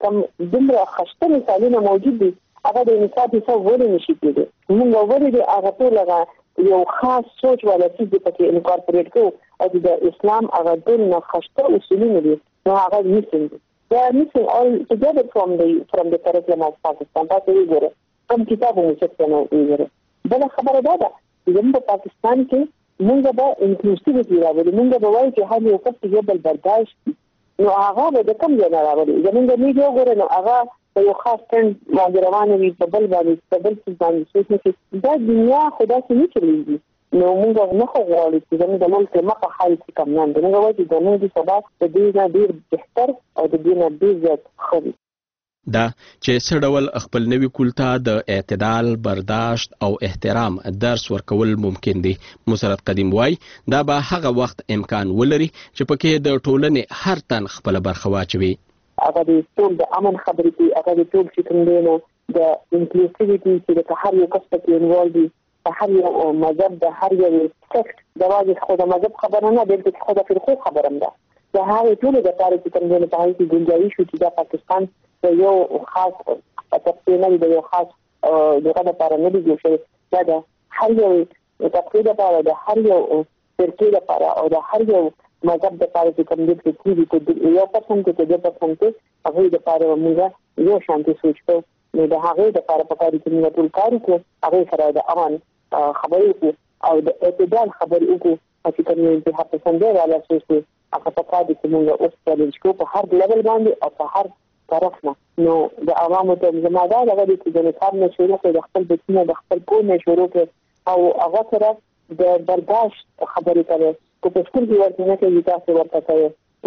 کوم دومره خشته مثالونه موجود دي هغه د انصاف حساب ولې نشي کېدی موږ ولې د هغه ټول یو خاص سوچ ولا څه د پکې انکارپوریټ کو او د اسلام هغه ټول خشته اصولونه دي نو هغه مissing they are missing all together from the curriculum of Pakistan تاسو وګورئ کوم کتابونه چې نو وګورئ بل خبره ده چې په پاکستان کې موږ به انکلوسیویټي راوړو موږ به وایو چې هر یو کس یو بل برداشت نو هغه به کوم ځای نه راوړي زموږ میډیا وګورئ نو هغه په یو خاص ټرند باندې روانه وي په بل څه باندې سوچ نه دا دنیا خدا څخه نه چلیږي نو موږ نه خو غواړو چې زموږ د ملک مخه حال کې کم نه موږ وایو چې د نن د سبا د دې نه ډیر بهتر او د دې نه ډیر زیات ښه دا چې څه ډول خپل نوي کلتور د اعتدال برداشت او احترام درس ورکول ممکن دي مسرت قدیم وای دا به هغه وخت امکان ولري چې پکې د ټولنې هر تن خپل برخه واچوي هغه د ټول د امن خبرې کوي هغه د ټول چې کوم دی نو د انکلوسیویټي چې د هر یو کس په انوالو دي په هر یو مذهب د هر یو سیکټ د واجب خو د مذهب خبره نه بلکې خو د فرقو خبره ده د هغه ټول د تاریخ چې کوم دی په هغه کې گنجائش شو چې د پاکستان یو خاص تفصیل د یو خاص دغه لپاره نه دی جوړ شوی دا هر یو تفصیل لپاره د هر یو فرقې لپاره او د هر یو مذهب د لپاره چې کوم دی چې یو پرسنټ کې 2% هغه د لپاره موږ یو شانتي سوچ کوو نو د هغه د لپاره په کار کې موږ ټول کار کوو هغه سره د امان خبرې کوو او د اعتدال خبرې کوو چې کومې د حق څنګه ولا سوچ هغه په کار کې موږ اوس چیلنج کوو په هر لیول باندې او په هر طرف نه نو د عوامو ته زموږ دا غوډي چې د نصاب نه شروع کړي د خپل بچنه د خپل کور نه شروع کړي او هغه سره د برداشت خبرې کوي په سکول کې ورته نه کوي تاسو ورته کوي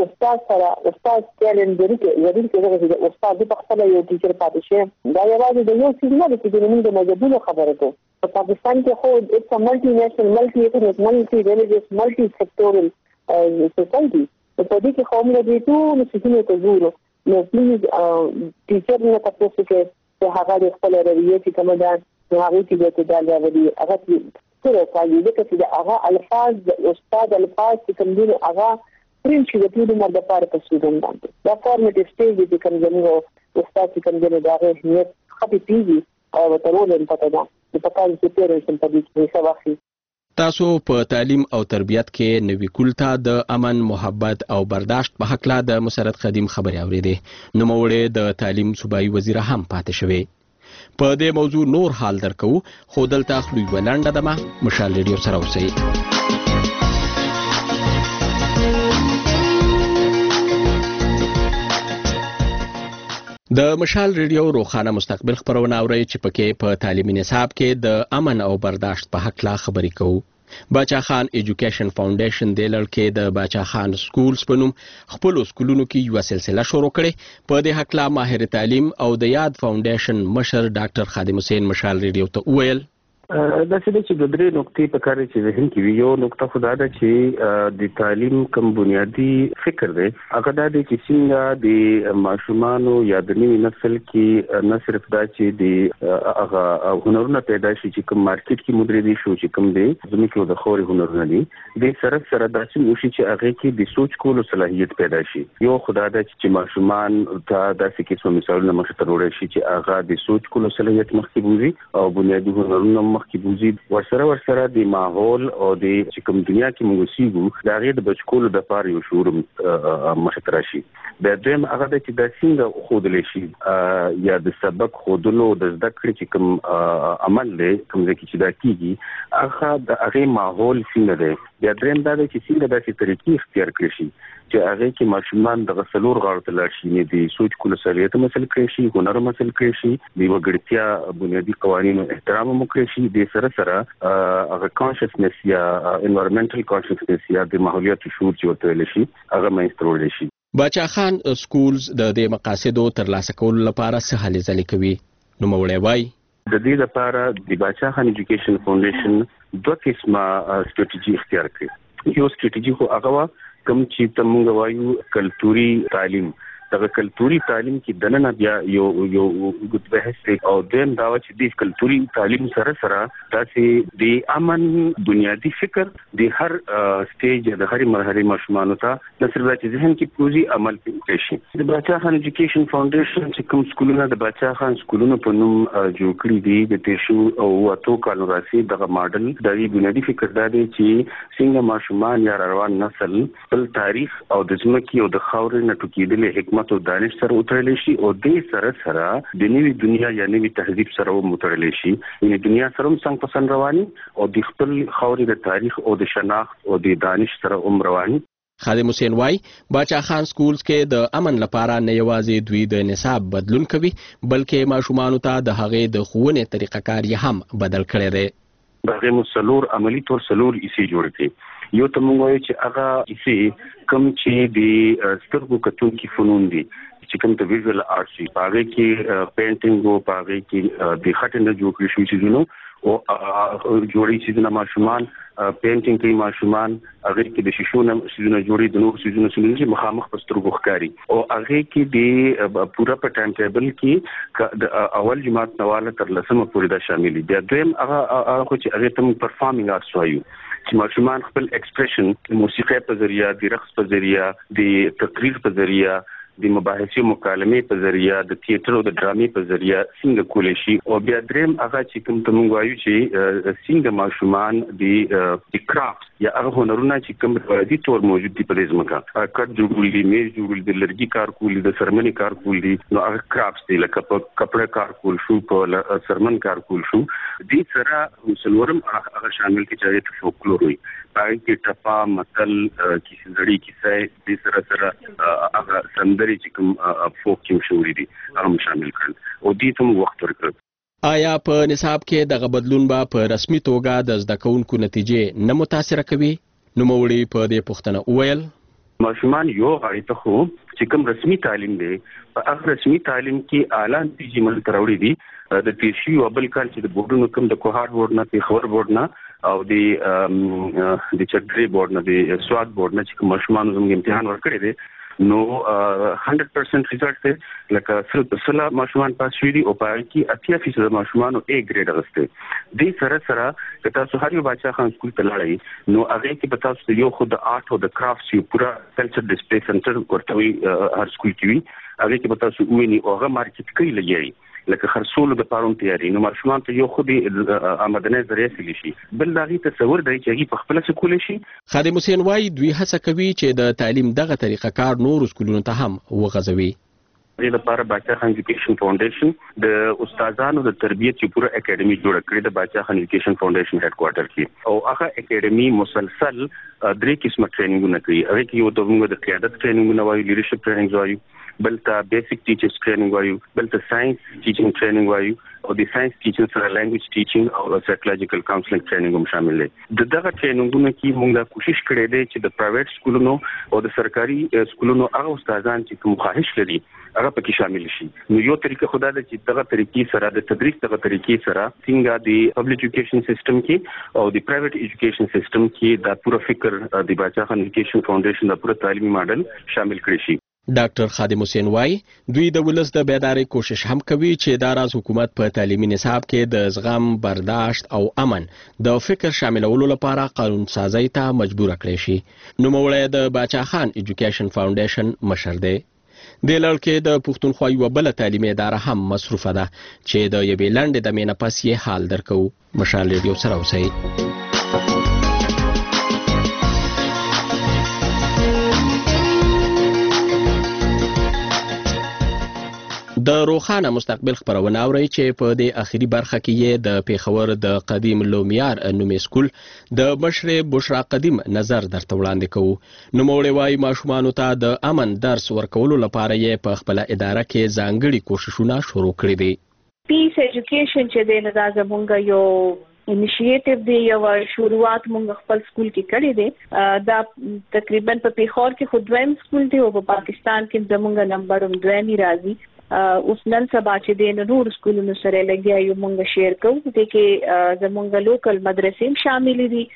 استاد چیلنج لري چې د استاد په خپل یو ټیچر پاتې شي دا یوازې د یو څه نه چې د موږ د مجبورو خبره کوي په پاکستان کې خو it's a multinational multi-ethnic multi-religious multi-sectoral society په دې کې قوم له دې ټول څه ته ګورو نو پلیز ټیچر نه تاسو چې هغه د خپل رویه چې کوم ده هغه چې د اعتدال راوړي هغه څه کوي چې د هغه الفاظ د استاد الفاظ چې کوم دي هغه پرین چې د ټول عمر لپاره په سودن باندې دا فارمیټیو سټیج چې کوم زموږ استاد چې کوم دی دا هیڅ خپې پیږي او ترولن پته ده په کال کې پیرنټ په دې کې څه واخلي تاسو په تعلیم او تربیت کې نوې کلتور د امن محبت او برداشت په حق لا د مسرت قدیم خبري اورېده نو موړې د تعلیم صوبایي وزیر هم پاتې شوی په دې موضوع نور حال درکو خو دلته خلوی ولنډه دمه مشال ریډیو سره اوسئ د مشال ریډیو روخانه مستقبل خبرونه اوري چې پکې په تعلیمي نصاب کې د امن او برداشت په حق لا خبرې کوو باچا خان ایجوکیشن فاونډیشن د لړکې د باچا خان سکولز په نوم خپل سکولونو کې یو سلسله شروع کړې په دې حق لا ماهر تعلیم او د یاد فاونډیشن مشر ډاکټر خادم حسین مشال ریډیو ته وویل دا چې د درې نقطې په کار چې ذهن کې وي یو نقطه خدا ده چې د تعلیم کوم بنیادی فکر دی هغه دا دی چې څنګه د ماشومانو یا د نوي نسل کې نه صرف دا چې د هغه هنرونه پیدا شي چې کوم مارکیټ کې مدري شو چې کوم دی زموږ د خوري هنرونه دي د سره دا چې وشي چې هغه کې د سوچ کولو صلاحیت پیدا شي یو خدا ده چې ماشومان ته داسې کیسو مثالونه مخ ته وروړي شي چې هغه د سوچ کولو صلاحیت مخکې بوزي او بنیادی هنرونه مخکې بوزي ورسره د ماحول او د چې کوم دنیا کې موږ سیګو دا غیر د بچکولو د پاره یو شعور مخ راشي د دویم هغه د چې د څنګه خودل شي یا د سبق خودلو د زده کړې چې کوم عمل دی کوم ځکه چې دا کیږي هغه د هغه ماحول څنګه دی یا دریم دا چې څنګه د طریقې اختیار کړی شي چې هغه کې ماشومان د غسلور غاړه ته لاړ شي نه دي سوچ کول صلاحیت مسل کړی شي هنر مسل کړی شي د وګړتیا بنیادی قوانینو احترام وکړي شي د سره هغه کانشسنس یا انوایرنمنټل کانشسنس یا د ماحولیاتي شعور چې ورته ویل شي هغه مینسترول شي باچا خان سکولز د دې مقاصدو ترلاسه کولو لپاره څه هلې ځلې کوي نو موړی وای د دې لپاره د باچا خان ایجوکیشن فاونډیشن دوه قسمه سټریټیجی اختیار کړې یو سټریټیجی خو هغه کوم چې تمونږ وایو کلتوري تعلیم د کلتوري تعلیم کې دننه بیا یو ګډ بحث او دیم دا چې د کلتوري تعلیم سره تاسې د امن بنیادی فکر د هر سټیج د هر مرحله ماشومانو ته د صرف چې ذهن کې پروژي عمل کوي شي. د باچا خان ایجوکیشن فاونډیشن چې کوم سکولونه د باچا خان سکولونو په نوم جوړ کړی دي د تیشو او واتو کالو راسي دغه ماډل د بنیادی فکر دا دی چې څنګه ماشومان یا روان نسل خپل تاریخ او د ځمکې او د خاورې نه ټوکېدلې حکمت او دانش سره وتړلی شي او د سره د نوې دنیا یا نوې تهذیب سره وتړلی شي. یعنې دنیا سره هم څنګه پسند رواني او د خپل خاورې د تاریخ او د شناخت او د دانش سره هم رواني. خادم حسین وای باچا خان سکولز کې د امن لپاره نه یوازې دوی د نصاب بدلون کوي بلکې ماشومانو ته د هغې د ښوونې طریقه کار یې هم بدل کړی دی. دغه مسلور عملی تور سلور ایسي جوړ کړي. یو ته موږ وایو چې هغه ایسي کوم چې د سترګو کتونکي فنون دي چې کوم ته ویژوال آرټس دي هغه کې پینټینګ او هغه کې د خټ نه جوړ کړی شوی چیزونه او جوړی چیزونه ماشومان پینټینګ کوي ماشومان هغه کې د شیشو نه چیزونه جوړي د نور چیزونه چې مخامخ په سترګو ښکاري او هغه کې د پورا په ټایم ټیبل کې د اول جماعت نواله تر لسمه پورې دا شامل دي. دویم هغه چې هغه تم پرفارمینګ آرټس وایو چې ماشومان خپل ایکسپریشن موسیقي په ذریعہ د رقص په ذریعہ د تقریر په ذریعہ د مباحثې مکالمې په ذریعہ د تیاتر او د ډرامې په ذریعہ څنګه کولای شي او بیا دریم هغه چې کوم ته موږ وایو چې څنګه ماشومان د کرافټ یا هغه هنرونه چې کوم روایتي تور موجود دي په دې ځمکه کټ جوړول دي میز جوړول دي لرګي کار کول دي د سرمنې کار کول دي نو هغه کرافټ دي لکه په کپڑے کار کول شو په سرمن کار کول شو دې سره مسلورم هغه شامل کې چې فولکلور وي پای کې ټپا متل کیسې زړی کیسې دې سره هغه سندري چې کوم فوک کې شوې دي هغه شامل کړل او دې ته وخت ورکړ. آیا په نصاب کې دغه بدلون به په رسمي توګه د زده کوونکو نتیجې نه متاثر کوي؟ نوموړي په دې پوښتنه وویل ماشومان یو غاړې ته خو چې کوم رسمي تعلیم دی په هغه رسمي تعلیم کې اعلی نتیجې مل تراوړي دي د تیشي او بل کال چې د بورډونو کوم د کوهار بورډ نه پیښور بورډ نه او د چتري بورډ نه د سواد بورډ نه چې ماشومان زموږ امتحان ورکړي دي نو 100% ریزلټ دی لکه سلا ماشومان پاس شوي دي او په هغې کې 80% ماشومانو A ګریډ اخیستی. دې سره که تاسو هر یو باچا خان سکول ته لاړئ نو هغې کې به تاسو یو خو د آرټ او د کرافټس یو پوره کلچر ډسپلی سنټر ورته وي هر سکول کې وي هغې کې به تاسو وویني او هغه مارکیټ کوي لګیایي لکه خرڅولو د پاره تیاری نو ماشومان ته یو خو د آمدنه ذریعہ سلی شي بل دغه تصور دی چې په خپل څه کولای شي. خادم حسین وای دوی هڅه کوي چې د تعلیم دغه طریقه کار نور سکولونو ته هم وغځوي. د لپاره باچا خان ایجوکیشن فاونډیشن د استادانو د تربیت چې پوره اکیډمي جوړ کړې د باچا خان ایجوکیشن فاونډیشن هډ کوارټر کې او هغه اکیډمي مسلسل 3 قسمه ټریننګونه کوي. هغه کې یو د قیادت ټریننګونه وایي لیډرشپ ټریننګ وایي بل ته بیسیک ټیچرز ټریننګ وایو بل ته ساينس ټیچینګ ټریننګ وایو او د ساينس ټیچینګ سره لانګویج ټیچینګ او سایکولوژیکل کاونسلینګ ټریننګ هم شامل دي. دغه ټریننګونو کې موږ دا کوشش کړې ده چې د پرایویټ سکولونو او د سرکاري سکولونو هغه استادان چې کوم خواهش لري هغه پکې شامل شي. نو یو طریقه خدای د چې دغه طریقې سره د تدریس دغه طریقې سره څنګه د پبلک ایجوکیشن سیستم کې او د پرایویټ ایجوکیشن سیستم کې دا پوره فکر د باچا خان ایجوکیشن فاونډیشن د پوره تعلیمي ماډل شامل کړی شي. ډاکټر خادم حسین وای دوی د ولس د بیدارۍ کوشش هم کوي چې دا راز حکومت په تعلیمي نصاب کې د زغم برداشت او امن د فکر شاملولو لپاره قانون سازی ته مجبور کړي شي. نوموړی د باچا خان ایجوکیشن فاونډیشن مشر دی. د لړ کې د پښتونخوا یوه بله تعلیمي اداره هم مصروفه ده چې د یوې لنډې دمې نه پس یې حال درکو. مشال ریډیو سره اوسئ. د روخانه مستقبل خبرونه اورئ چې په دې اخیری برخه کې یې د پیښور د قدیم لومیار نومي سکول د مشرې بشرا قدیم نظر درته وړاندې کوو. نوموړی وایي ماشومانو ته د امن درس ورکولو لپاره یې په خپله اداره کې ځانګړي کوششونه شروع کړي دي. پیس ایجوکیشن چې دی نو دا زموږ یو انیشیټیو دی یو شروعات موږ خپل سکول کې کړی دی. دا تقریبا په پیښور کې خو دویم سکول دی او په پاکستان کې زموږ نمبر هم دویمي راځي. اوس نن سبا چې د نور سکولونو سره لګیا یو موږ شیر کوو د کې زموږ لوکل مدرسې هم شامل دي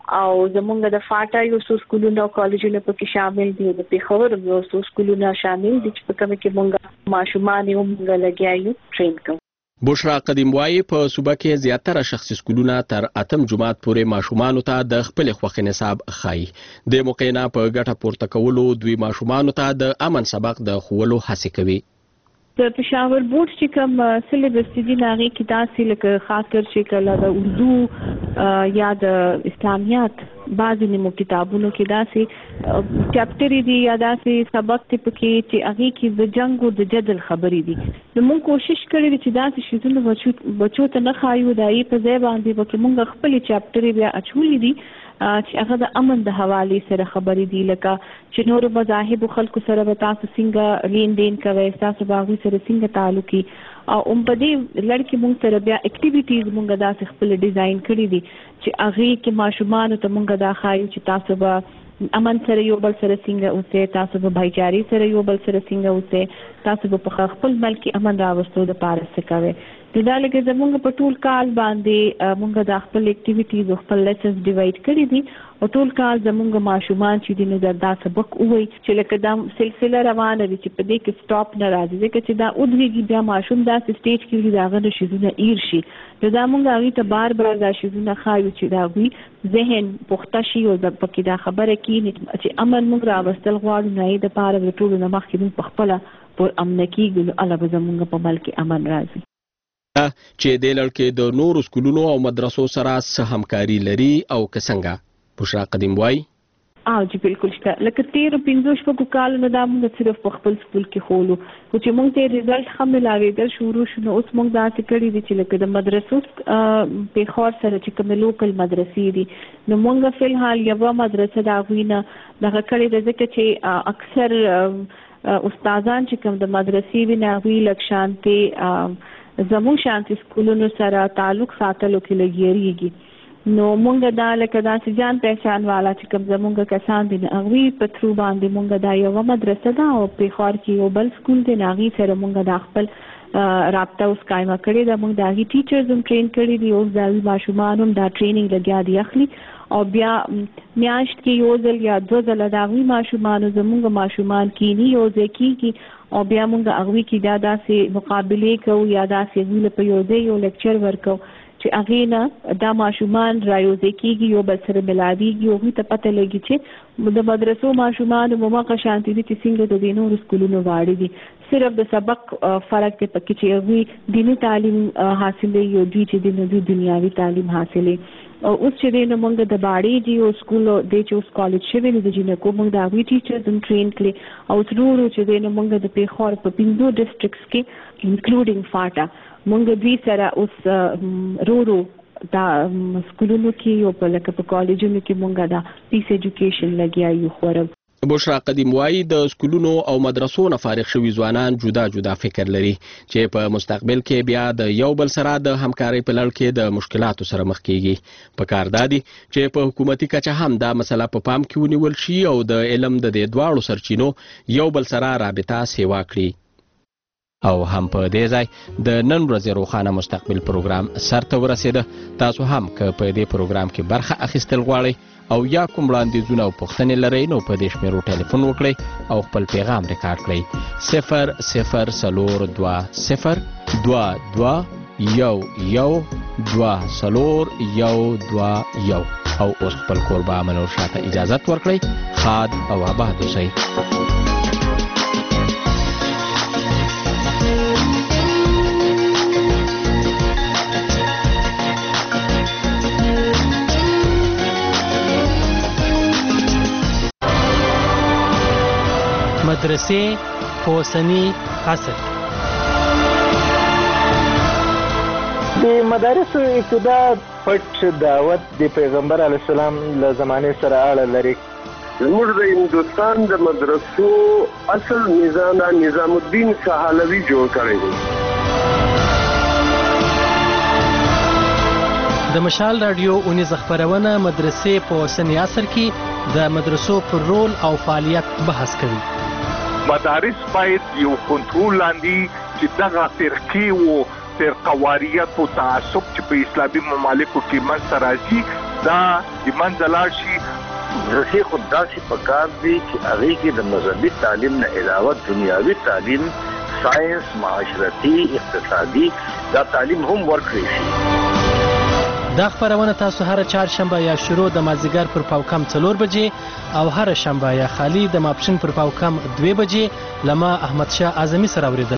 او زمونږ د فاټا یو څو سکولونه او کالجونه پکې شامل دي د پیښور یو څو سکولونه شامل دي چې په کوم کې مونږ ماشومان یو مونږ لګیایو ټرین کوو. بشرا قدیم وایي په صوبه کې زیاتره شخصي سکولونه تر 8 جماعت پورې ماشومانو ته د خپل خوښې نصاب ښایي. د موقع نه په ګټه پورته کولو دوی ماشومانو ته د امن سبق د ښوولو هڅې کوي. د پېښور بورډ چې کوم سلیبس دي هغې کې داسې لکه خاطر چې کله د اردو یا د اسلامیات بعضې نیمو کتابونو کې داسې چپټرې دي یا داسې سبق دی پکې چې هغې کې د جنګ او د جدل خبرې دي. نو موږ کوشش کړی دی چې داسې شیزونه بچو ته نه ښایو، د هغې په ځای باندې به موږ خپلې چپټرې بیا اچولې دي چې هغه د امن د حوالې سره خبرې دي، لکه چې نورو مذاهبو خلکو سره به تاسو څنګه لین دین کوئ، تاسو به هغوی سره څنګه تعلق وي. او په دې لړ کې موږ سره بیا اکټیویټیز موږ داسې خپل ډیزاین کړي دي چې هغې کې ماشومانو ته موږ دا ښایو چې تاسو به امن سره یو بل سره څنګه اوسئ، تاسو به بھایچاري سره یو بل سره څنګه اوسئ، تاسو به په خپل ملک کې امن راوستو دپاره څه کوئ. نو دا لکه زمونږ په ټول کال باندې مونږ دا خپل اکټیویټیز او خپل لیسنز ډیوایډ کړي دي او ټول کال زمونږ ماشومان چې دي نو دا سبق ووایي چې لکه دا سلسله روانه وي چې په دې کې سټاپ نه راځي، ځکه چې دا ودرېږي بیا ماشوم داسې سټیج کې وي د هغه نه شیزونه ایر شي. نو دا مونږ هغوی ته بار بار دا شیزونه ښایو چې د هغوی ذهن پخته شي او پکې دا خبره کېږي چې امن مونږ راوستل غواړو، نو هغې دپاره د ټولو نه مخکې مونږ په خپله پر امنه کېږو، نو هله به زمونږ په ملک کې امن راځي. چې د لړ کې د نورو سکولونو او مدرسو سره څه همکاري لري او که څنګه؟ بشرا قدیم وایي جی بالکل شته. لکه 13-15 شپږو کالو نه دا موږ صرف په خپل سکول کې خولو، خو چې موږ ته رزلټ ښه ملاوېدل شروع شو، نو اوس موږ داسې کړي دي چې لکه د مدرسو پېښور سره چې کومې لوکل مدرسې دي نو موږ فی الحال یوه مدرسه د هغوی نه دغه کړې ده، ځکه چې اکثر استادان چې کوم د مدرسې وي نه هغوی لږ شانتې زموږ شانتي سکولونو سره تعلق ساتلو کې لګیریږي. نو مونږ دا لکه داسې جان پہچان والا چې کوم زمونږ کسان دي هغوی په تھرو باندې مونږ دا یوه مدرسه ده او پېښور کې یو بل سکول دی، نو هغې سره مونږ دا خپل رابطه اوس قایمه کړې ده. مونږ د هغې ټیچرز هم ټرین کړي دي، اوس د هغوی ماشومان هم دا ټریننګ لګیا دي اخلي او بیا میاشت کې یو ځل یا 2 ځله د هغوی ماشومانو زمونږ ماشومان کینی یو ځای کېږي او بیا مونږ هغوی کې دا داسې مقابلې کوو یا داسې هغوی له په یو ځای یو لیکچر ورکوو چې هغې نه دا ماشومان را یو ځای کېږي، یو بل سره ملاویږي، هغوی ته پته لګي چې د مدرسو ماشومان هماغه شانتې دي چې څنګه د دې نورو سکولونو واړه دي، صرف د سبق فرق دی پکې چې هغوی دیني تعلیم حاصلوي او دوی چې دی نو دوی دنیاوي تعلیم حاصلوي. او اوس چې دی نو موږ د باړې جي او سکول دی چې اوس کالج شوی دی د جینکو موږ د هغوی ټیچرز هم ټرین کړي او ورو چې دی نو موږ د پېښور په 5 ډسټرکټس کې انکلوډینګ فاټا موږ دوی سره اوس رورو دا سکولونو کې او په لکه په کالجونو کې موږ دا پیس ایجوکیشن لګیا یو خورو. بشرا قدیم وایي د سکولونو او مدرسو نه فارغ شوي ځوانان جدا جدا فکر لري چې په مستقبل کې بیا د یو بل سره د همکارۍ په لړ کې د مشکلاتو سره مخ کیږي. پکار دا دي چې په حکومتي کچه هم دا مسله په پام کې ونیول شي او د علم د دې دواړو سرچینو یو بل سره رابطه سیوا کړي. او هم په دې ځای د نن ورځې روښانه مستقبل پروګرام سرته ورسېده. تاسو هم که په دې پروګرام کې برخه اخیستل غواړئ او یا کوم وړاندیزونه او پوښتنې لرئ نو په دې شمیرو ټلیفون وکړئ او خپل پیغام ریکارډ کړئ 0042011201 او اوس خپل کوربه منور شاته اجازت ورکړئ. ښاد او آباد اوسئ. مدرسې په اوسني عصر د مدارسو ابتدا پټ دعوت د پیغمبر علیه السلام له زمانې سره اړه لري. زموږ د هندوستان د مدرسو اصل نظام الدین سهالوي جوړ کړی دی. د مشال رادیو اونیز خبرونه مدرسې په اوسني عصر کې د مدرسو پر رول او فعالیت بحث کوي. مدارس باید یو کنټرول لاندې چې دغه فرقې او فرقواریت او تعصب چې په اسلامي ممالکو کې منځته راځي دا د منځه لاړ شي. مدرسې خو داسې پکار دي چې هغې کې د مذهبي تعلیم نه علاوه دنیاوي تعلیم، ساینس، معاشرتي، اقتصادي دا تعلیم هم ورکړی شي. دا خبرونه تاسو هر چهارشنبه یا شروع د مازدیګر پر پاوکم 4 بجې او هر شنبه یا خالی د ماپښین پر پاوکم 2 بجې لما احمد شاه اعظمي سره اوریدل